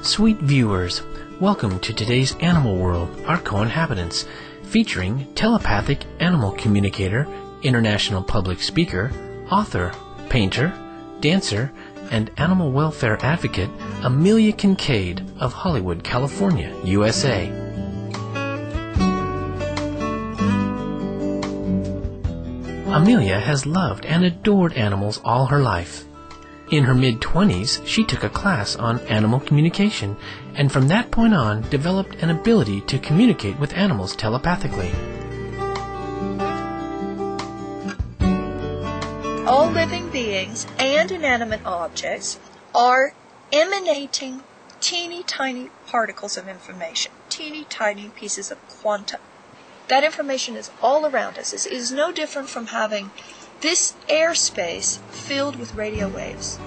Sweet viewers, welcome to today's Animal World, our co-inhabitants, featuring telepathic animal communicator, international public speaker, author, painter, dancer, and animal welfare advocate Amelia Kincaid of Hollywood, California, USA. Amelia has loved and adored animals all her life. In her mid-20s, she took a class on animal communication, and from that point on developed an ability to communicate with animals telepathically. All living beings and inanimate objects are emanating teeny tiny particles of information, teeny tiny pieces of quantum. That information is all around us. It is no different from having this airspace filled with radio waves.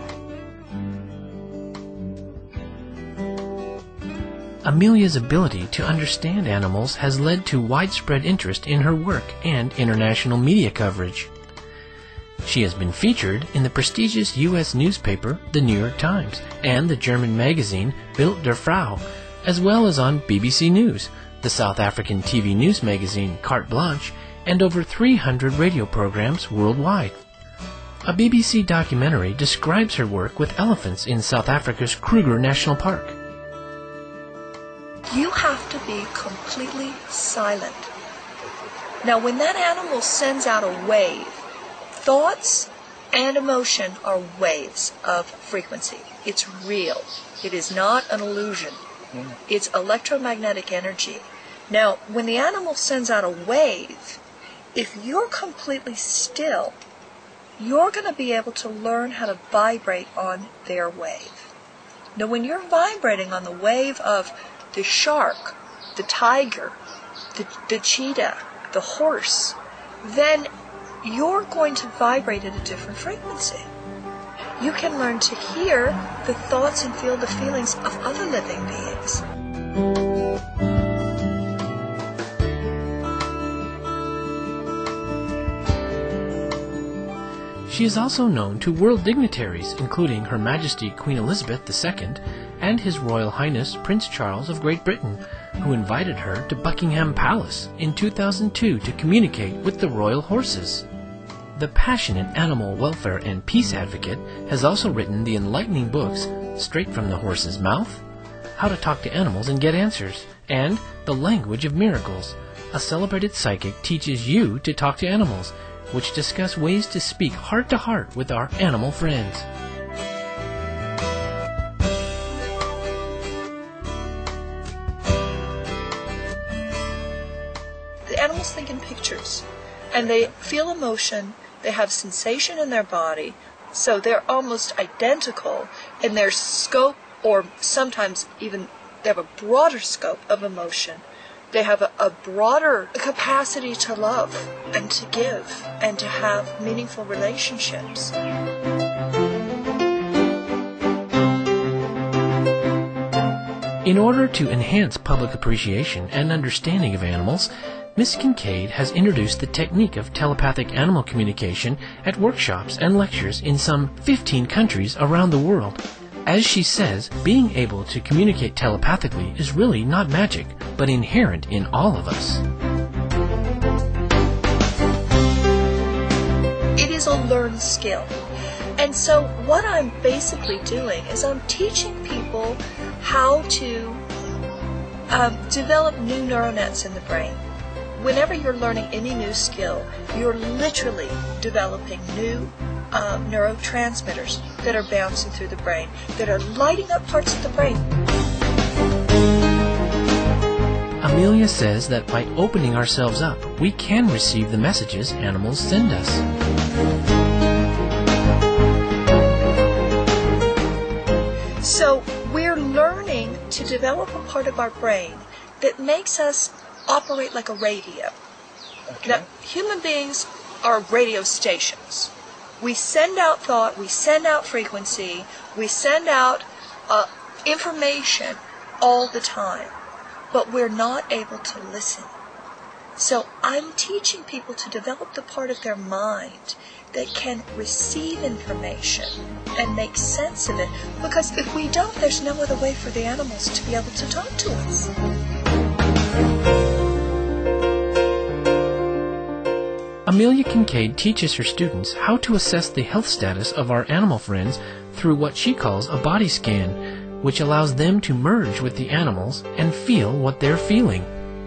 Amelia's ability to understand animals has led to widespread interest in her work and international media coverage. She has been featured in the prestigious U.S. newspaper, The New York Times, and the German magazine Bild der Frau, as well as on BBC News, the South African TV news magazine Carte Blanche, and over 300 radio programs worldwide. A BBC documentary describes her work with elephants in South Africa's Kruger National Park. You have to be completely silent. Now, when that animal sends out a wave, thoughts and emotion are waves of frequency. It's real. It is not an illusion. It's electromagnetic energy. Now, when the animal sends out a wave, if you're completely still, you're going to be able to learn how to vibrate on their wave. Now, when you're vibrating on the wave of the shark, the tiger, the cheetah, the horse, then you're going to vibrate at a different frequency. You can learn to hear the thoughts and feel the feelings of other living beings. She is also known to world dignitaries, including Her Majesty Queen Elizabeth II and His Royal Highness Prince Charles of Great Britain, who invited her to Buckingham Palace in 2002 to communicate with the royal horses. The passionate animal welfare and peace advocate has also written the enlightening books Straight from the Horse's Mouth, How to Talk to Animals and Get Answers, and The Language of Miracles. A celebrated psychic teaches you to talk to animals, which discuss ways to speak heart-to-heart with our animal friends. The animals think in pictures, and they feel emotion, they have sensation in their body, so they're almost identical in their scope, or sometimes even they have a broader scope of emotion. They have a broader capacity to love and to give and to have meaningful relationships. In order to enhance public appreciation and understanding of animals, Ms. Kincaid has introduced the technique of telepathic animal communication at workshops and lectures in some 15 countries around the world. As she says, being able to communicate telepathically is really not magic, but inherent in all of us. It is a learned skill. And so what I'm basically doing is I'm teaching people how to develop new neural nets in the brain. Whenever you're learning any new skill, you're literally developing new neurotransmitters that are bouncing through the brain, that are lighting up parts of the brain. Amelia says that by opening ourselves up, we can receive the messages animals send us. So we're learning to develop a part of our brain that makes us operate like a radio. Okay. Now, human beings are radio stations. We send out thought, we send out frequency, we send out information all the time, but we're not able to listen. So I'm teaching people to develop the part of their mind that can receive information and make sense of it. Because if we don't, there's no other way for the animals to be able to talk to us. Amelia Kincaid teaches her students how to assess the health status of our animal friends through what she calls a body scan, which allows them to merge with the animals and feel what they're feeling.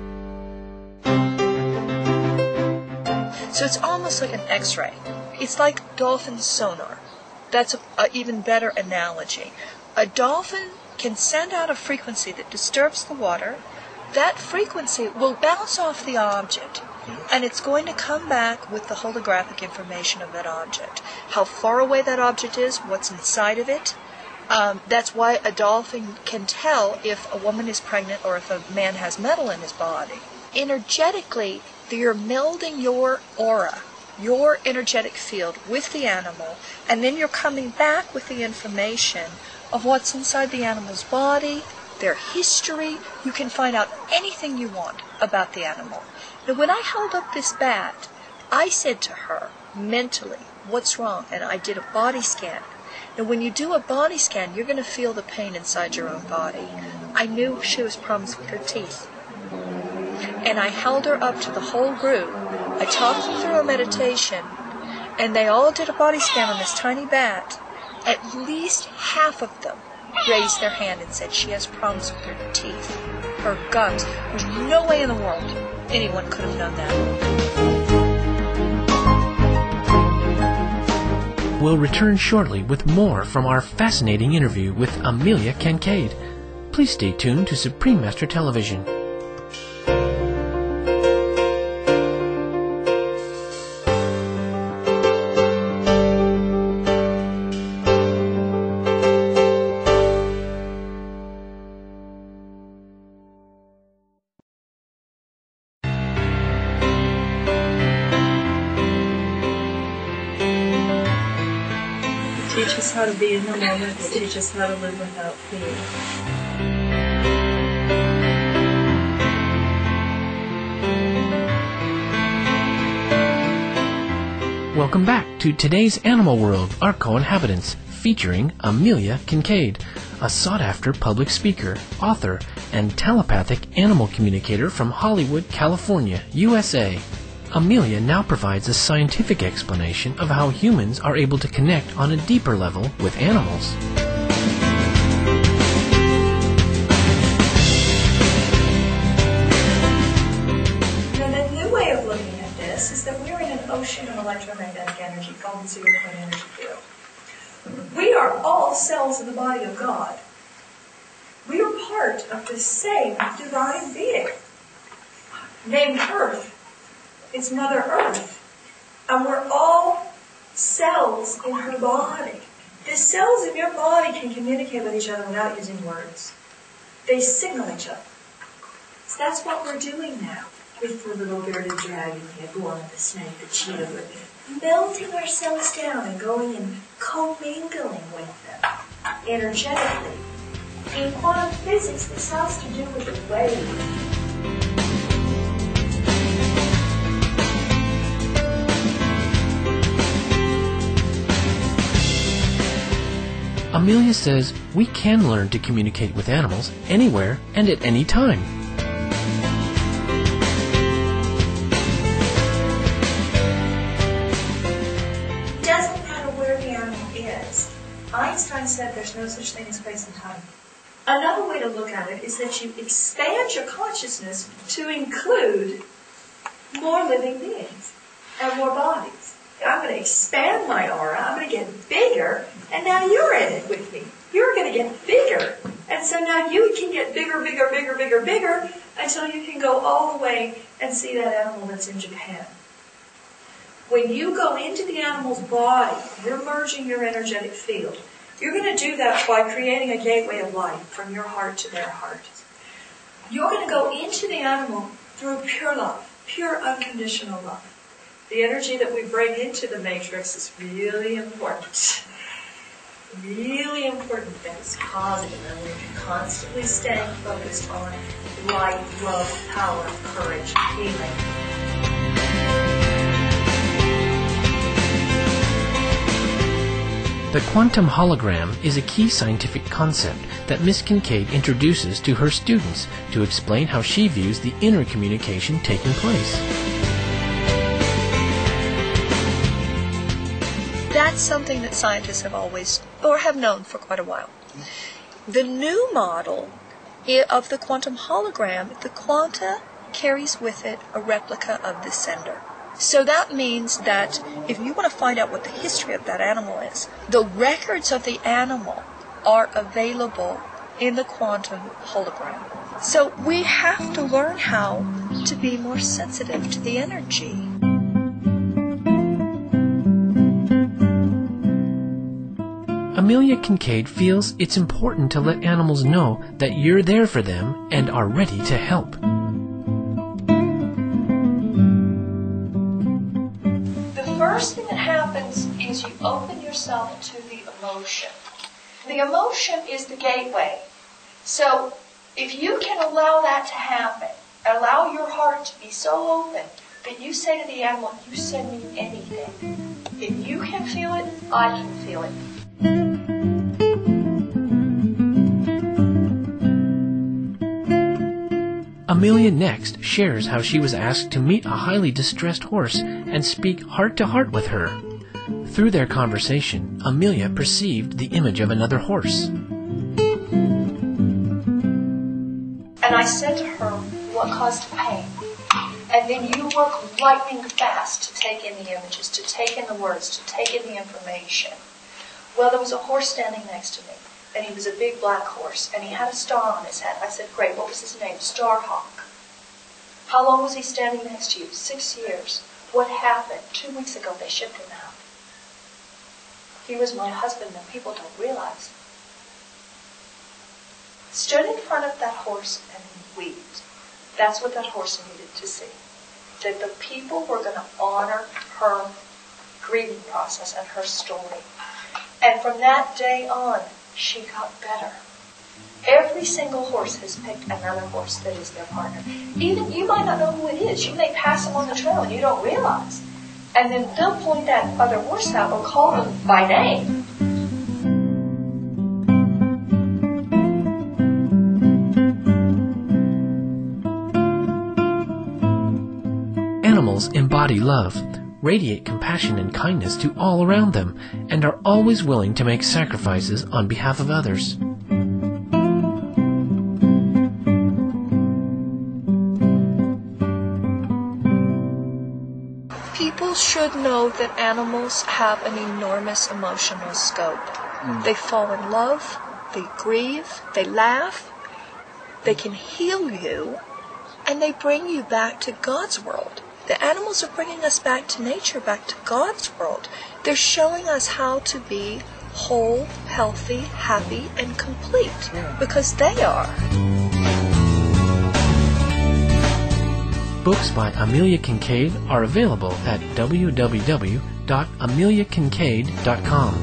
So it's almost like an X-ray. It's like dolphin sonar. That's an even better analogy. A dolphin can send out a frequency that disturbs the water. That frequency will bounce off the object, and it's going to come back with the holographic information of that object. How far away that object is, what's inside of it. That's why a dolphin can tell if a woman is pregnant or if a man has metal in his body. Energetically, you're melding your aura, your energetic field, with the animal, and then you're coming back with the information of what's inside the animal's body, their history. You can find out anything you want about the animal. Now, when I held up this bat, I said to her, mentally, what's wrong? And I did a body scan. Now, when you do a body scan, you're going to feel the pain inside your own body. I knew she was problems with her teeth. And I held her up to the whole group. I talked them through a meditation, and they all did a body scan on this tiny bat. At least half of them raised their hand and said she has problems with her teeth, her gums. There's no way in the world anyone could have done that. We'll return shortly with more from our fascinating interview with Amelia Kincaid. Please stay tuned to Supreme Master Television. Teach us how to be in the moment. Teach us how to live without fear. Welcome back to today's Animal World, our co-inhabitants, featuring Amelia Kincaid, a sought-after public speaker, author, and telepathic animal communicator from Hollywood, California, USA. Amelia now provides a scientific explanation of how humans are able to connect on a deeper level with animals. Now, the new way of looking at this is that we're in an ocean of electromagnetic energy called the zero-point energy field. We are all cells of the body of God. We are part of the same divine being named Earth. It's Mother Earth. And we're all cells in her body. The cells in your body can communicate with each other without using words. They signal each other. So that's what we're doing now with the little bearded dragon, the iguana, the snake, the cheetah. We're melting ourselves down and going and commingling with them energetically. In quantum physics, this has to do with the wave. Amelia says we can learn to communicate with animals anywhere and at any time. It doesn't matter where the animal is. Einstein said there's no such thing as space and time. Another way to look at it is that you expand your consciousness to include more living beings and more bodies. I'm going to expand my aura, I'm going to get bigger, and now you're in it with me. You're going to get bigger. And so now you can get bigger, bigger, bigger, bigger, bigger, until you can go all the way and see that animal that's in Japan. When you go into the animal's body, you're merging your energetic field. You're going to do that by creating a gateway of light from your heart to their heart. You're going to go into the animal through pure love, pure unconditional love. The energy that we bring into the matrix is really important. really important things, positive, and we're constantly staying focused on light, love, power, courage, healing. The quantum hologram is a key scientific concept that Miss Kincaid introduces to her students to explain how she views the inner communication taking place. That's something that scientists have always, or have known for quite a while. The new model of the quantum hologram, the quanta carries with it a replica of the sender. So that means that if you want to find out what the history of that animal is, the records of the animal are available in the quantum hologram. So we have to learn how to be more sensitive to the energy. Amelia Kincaid feels it's important to let animals know that you're there for them and are ready to help. The first thing that happens is you open yourself to the emotion. The emotion is the gateway. So if you can allow that to happen, allow your heart to be so open that you say to the animal, you send me anything. If you can feel it, I can feel it. Amelia next shares how she was asked to meet a highly distressed horse and speak heart-to-heart with her. Through their conversation, Amelia perceived the image of another horse. And I said to her, what caused the pain? And then you work lightning fast to take in the images, to take in the words, to take in the information. Well, there was a horse standing next to me. And he was a big black horse, and he had a star on his head. I said, great, what was his name? Starhawk. How long was he standing next to you? 6 years. What happened? 2 weeks ago, they shipped him out. He was my husband, and people don't realize. Stood in front of that horse and wept. That's what that horse needed to see. That the people were going to honor her grieving process and her story. And from that day on, she got better. Every single horse has picked another horse that is their partner. Even you might not know who it is. You may pass them on the trail and you don't realize. And then they'll point that other horse out or call them by name. Animals embody love, radiate compassion and kindness to all around them, and are always willing to make sacrifices on behalf of others. People should know that animals have an enormous emotional scope. They fall in love, they grieve, they laugh, they can heal you, and they bring you back to God's world. The animals are bringing us back to nature, back to God's world. They're showing us how to be whole, healthy, happy, and complete, because they are. Books by Amelia Kincaid are available at www.ameliakincaid.com.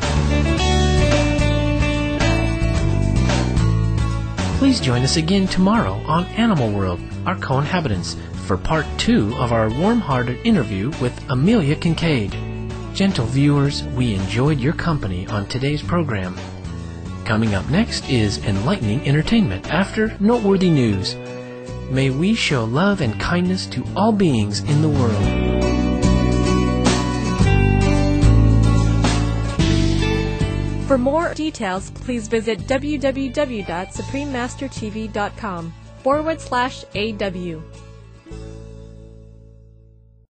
Please join us again tomorrow on Animal World, our co-inhabitants, for part 2 of our warm-hearted interview with Amelia Kincaid. Gentle viewers, we enjoyed your company on today's program. Coming up next is enlightening entertainment after noteworthy news. May we show love and kindness to all beings in the world. For more details, please visit www.suprememastertv.com/AW.